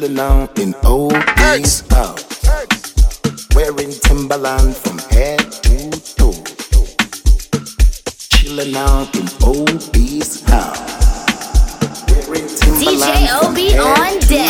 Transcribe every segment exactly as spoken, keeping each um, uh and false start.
Chilling out in Obi's house, wearing Timberland from head to toe. Chilling out in Obi's house, wearing Timberland from D J O B on deck.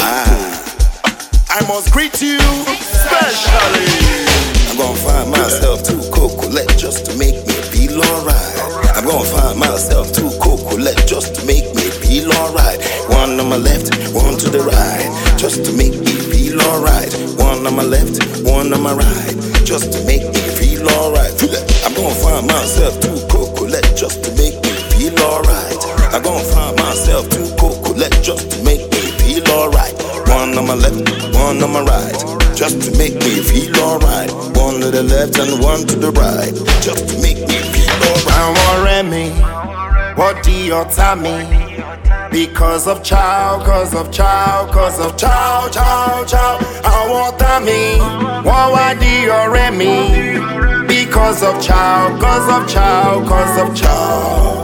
Ah, I must greet you specially. I'm gonna find myself too cocolette just to make me feel alright. I'm gonna find myself too cocolette just to make me feel alright. One on my left, one to the right, just to make me feel alright. One on my left, one on my right, just to make me feel alright. I'm gonna find myself too cocolette just to make me feel alright. I'm gonna find myself too cocolette just to make me feel alright. One on my left, one on my right, just to make me feel alright. One to the left and one to the right, just to make me feel alright. I want me, what do you tell me? Because of chow, cause of chow, cause of chow, chow, chow. I want me, what do you me? Because of chow, cause of chow, cause of chow.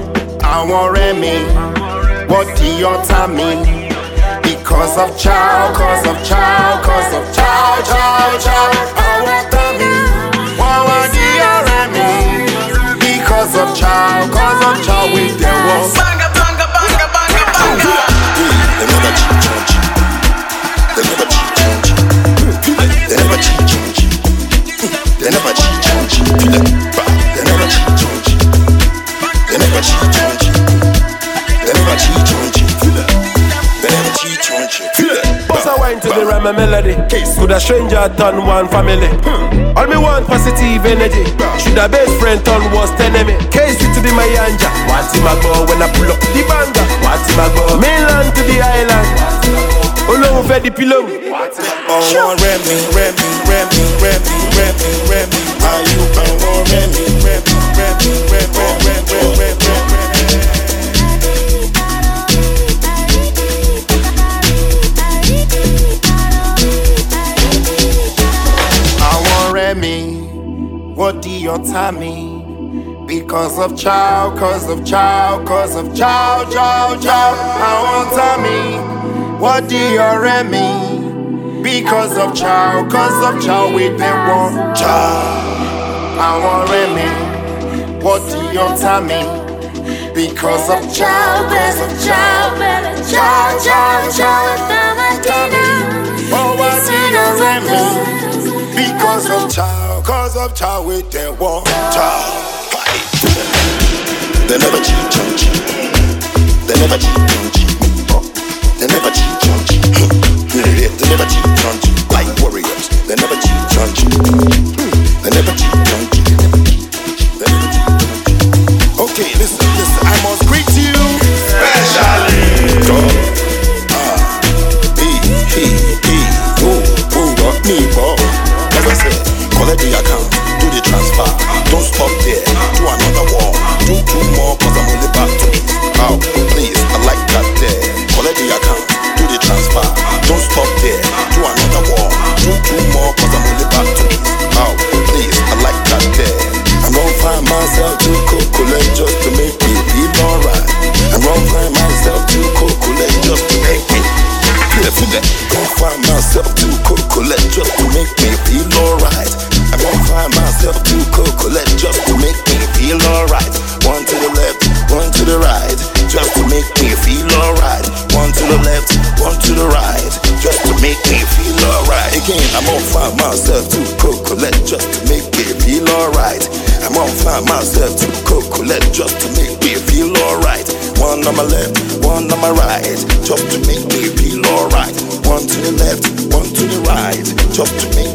I want me, what do you tell me? Because of chow, cause of chow, cause of chow, chow, chow. I want me, what do you me? Because of chow, cause of chow, we there was banga, banga, banga, banga, banga. They never cheat on you. They never cheat on you. They never cheat on you. They never cheat on you. They never cheat on you. They never cheat on you. They never cheat on you. They never cheat on you. Boss a wine to the rhyme and melody. Could a stranger turn one family? All me want positive energy. Should a best friend turn worst enemy? Case it to the Mayanja. What him a go when I pull up the banger? What him a go? Mainland to the island. Alone for the pillow. Oh, one Remy, Remy, Remy, Remy, Remy, Remy. Are you on Remy, Remy, Remy, Remy, Remy, Remy, Remy? Me, what do you tell me? Because of chow, cause of chow, cause of chow, chow, chow. I want tell me, what do you me? Because of chow, cause of chow, we them want chow. I want me, what do you tell me? Because of chow, cause of chow, chow, chow, chow. Tell me, oh, what do you me? Because of chow, cause of chow, with them want chow. They never cheat on you. They never cheat on you. They never cheat on you. They never cheat on you. Like warriors, they never cheat on you. They never cheat on you. They never cheat on you. Okay, listen, listen. I must greet you specially. Go. Ah, he, he, he. Who, who got me, boy? As I said, collect the account, do the transfer. Don't stop there, do another one. Do two more, cause I'm only back to it. Oh, please, I like that there. Collect the account, do the transfer. Don't stop there, do another one. Do two more, cause I'm only back to it. Oh, please, I like that there. I'm gonna find myself to cocolette just to make me feel alright. I'm gonna find myself to cocolette just to make me feel that. Gonna find myself to cocolette just to make me feel alright. I'm gonna find myself to cocolette just to make me feel alright. One to the left, one to the right, just to make me feel alright. One to the left, one to the right, just to make me feel alright. Again, I'm gonna find myself to cocolette just to make me feel alright. I'm gonna find myself to cocolette just to make me feel alright. One on my left, one on my right, just to make me feel alright. One to the left, one to the right, just to make